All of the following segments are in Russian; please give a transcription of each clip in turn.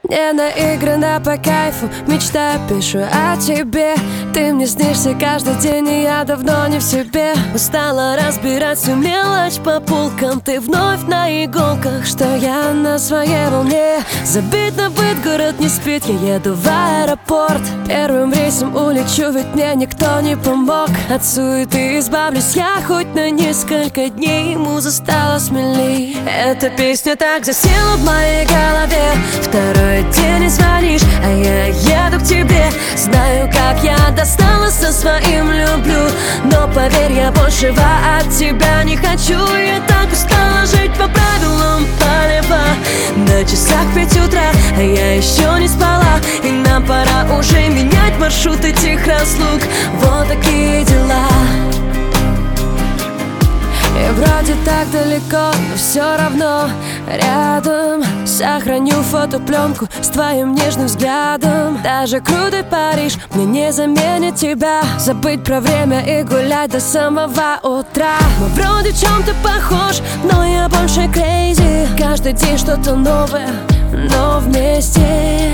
Не наиграно по кайфу, мечта, пишу о тебе. Ты мне снишься каждый день, и я давно не в себе. Устала разбирать всю мелочь по полкам. Ты вновь на иголках, что я на своей волне. Забит на быт, город не спит, я еду в аэропорт. Первым рейсом улечу, ведь мне никто не помог. От суеты избавлюсь я хоть на несколько дней. Муза стала смелей. Эта песня так засела в моей голове. Второй день не звонишь, а я еду к тебе. Знаю, как я достала со своим люблю, но поверь, я большего от тебя не хочу. Я так устала жить по правилам полева. На часах 5 утра, а я еще не спала. И нам пора уже менять маршрут этих разлук. Вот такие дела. И вроде так далеко, но все равно рядом. Сохраню фотопленку с твоим нежным взглядом. Даже крутой Париж мне не заменит тебя. Забыть про время и гулять до самого утра. Мы вроде в чем-то похож, но я больше crazy. Каждый день что-то новое, но вместе.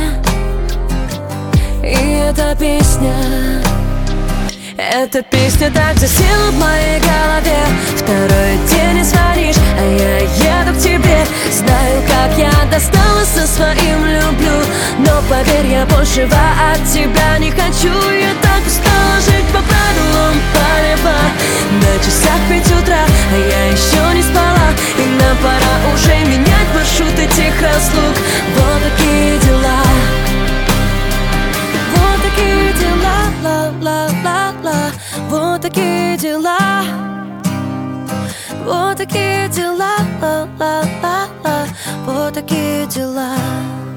И эта песня так засела в моей голове. Второй день не звонишь, а я еду к тебе. Знаю, как я достала со своим люблю, но поверь, я большего от тебя не хочу. Я так устала жить по правилам полева. На часах 5 утра, а я еще не спала. И нам пора уже менять маршрут этих разлук. Вот такие дела. Вот такие дела, ла-ла-ла-ла. Вот такие дела. Вот такие дела, ла-ла-ла-ла. Вот такие дела.